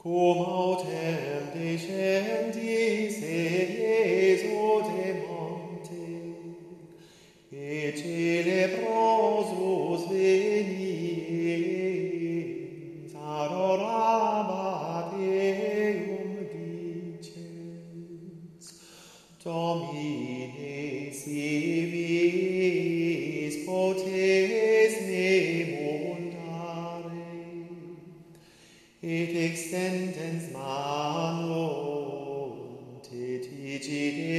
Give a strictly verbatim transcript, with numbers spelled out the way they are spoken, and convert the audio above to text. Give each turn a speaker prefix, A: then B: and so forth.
A: Cum autem descendis Iesu de monte, et celeprosus veniens adorabat Deum dicens, Domine civis potens me mundare, et extendens manum te tigide